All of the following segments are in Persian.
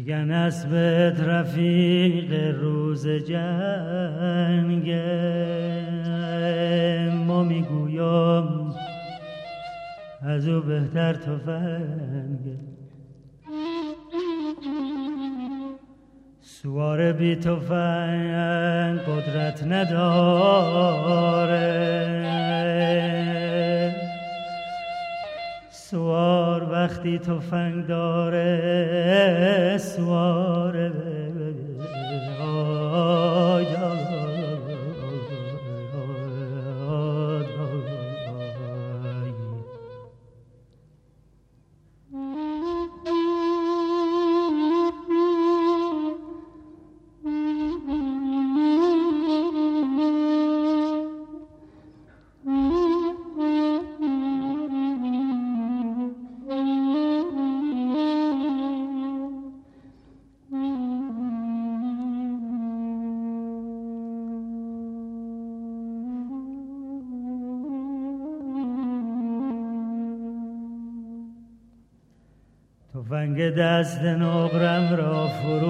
میگن اسبت رفیق روز جنگ، ما میگویم از او بهتر تفنگ. سوار بی تفنگ قدرت نداره، سوار وقتی تفنگ داره سواره. تفنگ دست نقرم را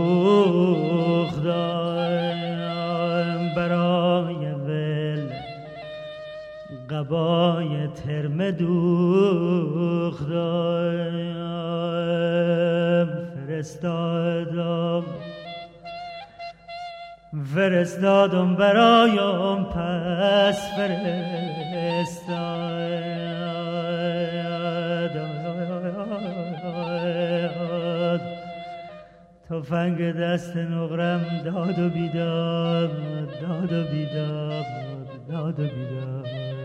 فروختم، برای ول قبای ترمه دوختم. فرستادم برایم پس فرستاد. تفنگ دست نقرم داد و بیداد، داد و بیداد، داد و بیداد.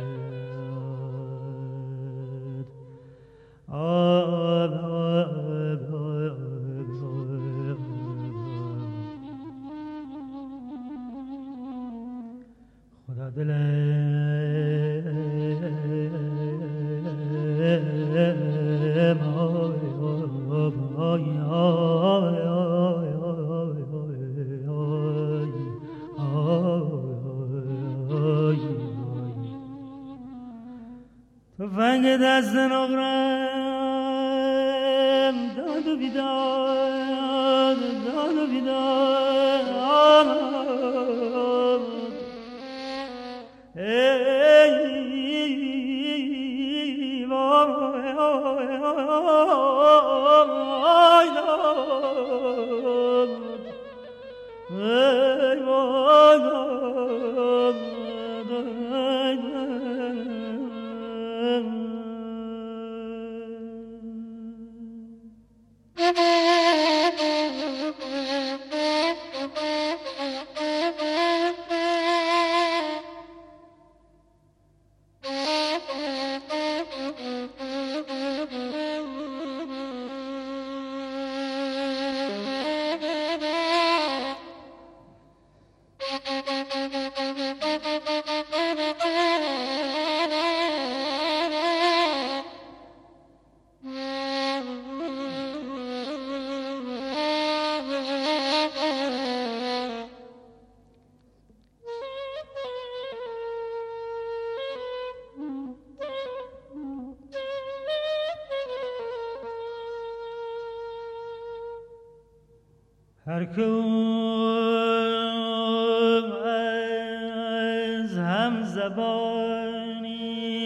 خدا تفنگ دست نقرم داد و بیداد، داد و بیداد. هر که از هم زبانی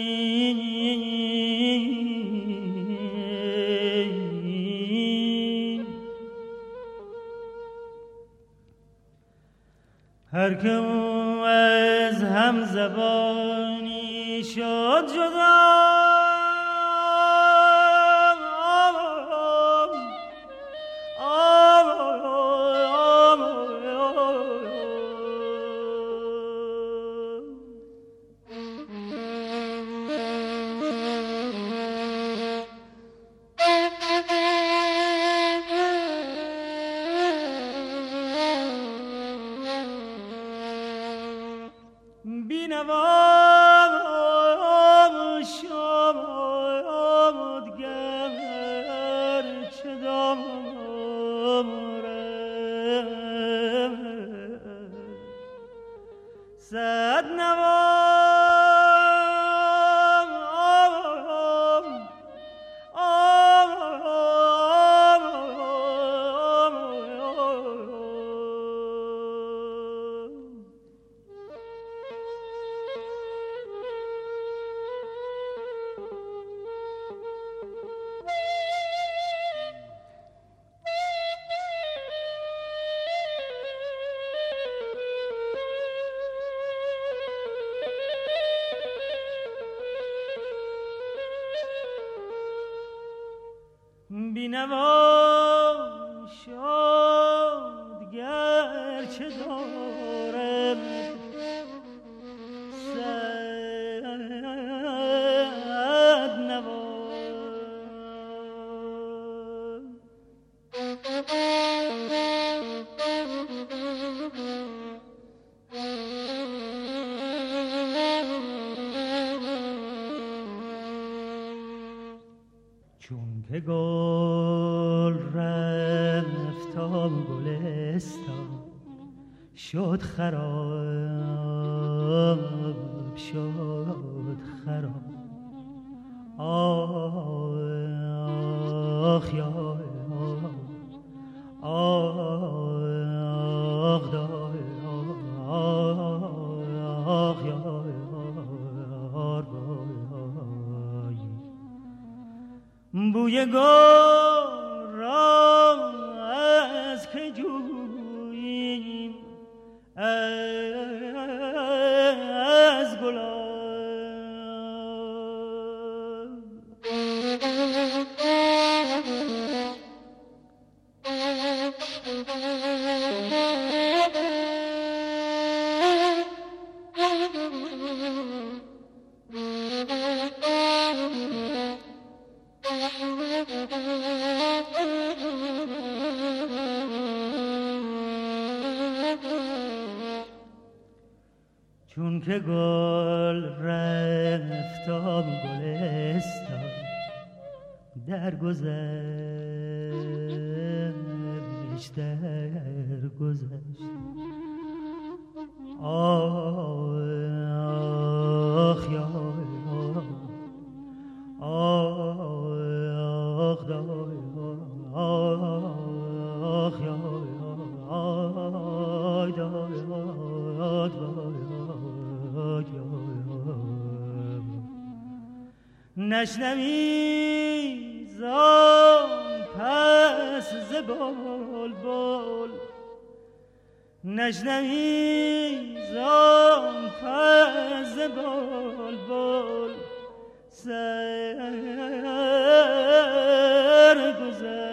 هر که از هم زبانی شد جدا، بینوا شد گرچه دارم صد نوا چون که گل رفت تا گلستان شد خراب شد خراب آخ یا آخ دای آخ یا بوی گل را از که جوییم از گلاب چون که گل رفت تا گلستان در گذشت آخ یا آخ دای آخ یا آی دای نشنوی زان پس ز بلبل نشنوی زان پس ز بلبل سرگذشت